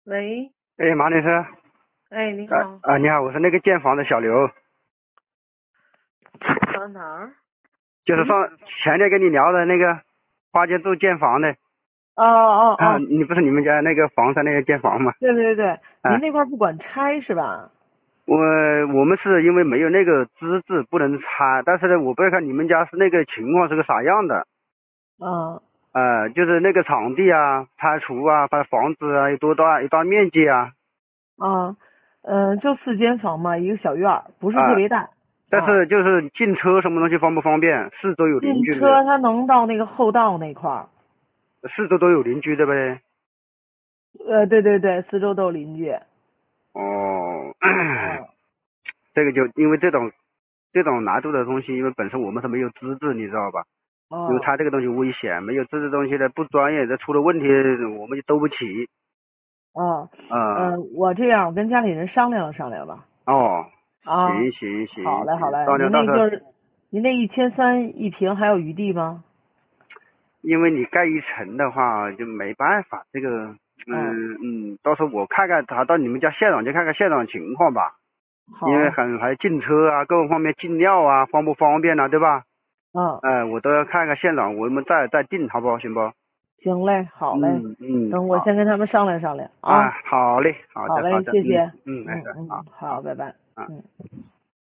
喂， 哎，马女士， 哎，你好， 你好，我是那个建房的小刘， 哪儿？ 就是前天跟你聊的那个花间渡建房的哦哦啊， 哦， 你不是你们家那个房山那个建房吗？ 对对对，您啊， 那块儿不管拆是吧？ 我们是因为没有那个资质不能拆，但是呢，我不知道你们家是那个情况是个啥样的， 嗯就是那个场地啊、拆除啊、把房子啊有多大一大面积啊， 啊就4间房嘛，一个小院儿，不是特啊， 别大啊。 但是就是进车什么东西方不方便？四周有邻居没有？ 进车它能到那个后道那块儿， 四周都有邻居对不对？ 对对对，四周都有邻居。 哦， 嗯这个就因为这种难度的东西，因为本身我们是没有资质，你知道吧？因为哦它这个东西危险，没有资质东西的不专业，这出了问题我们就兜不起。 哦， 啊、 我这样，我跟家里人商量商量吧。 哦， 啊， 行行行行， 好嘞好嘞， 到时候到时候， 您那1300一平还有余地吗？ 因为你盖一层的话就没办法，这个嗯， 到时候我看看他到你们家现场去看看现场情况吧，因为好， 还进车啊，各个方面进料啊，方不方便啊，对吧？ 嗯。 我都要看看现场，我们再定，好不好？行不？ 行嘞，好嘞，等我好， 先跟他们商量商量啊。 好嘞，好好嘞， 的好的， 谢谢。 没事，好， 好，拜拜。 啊。 嗯。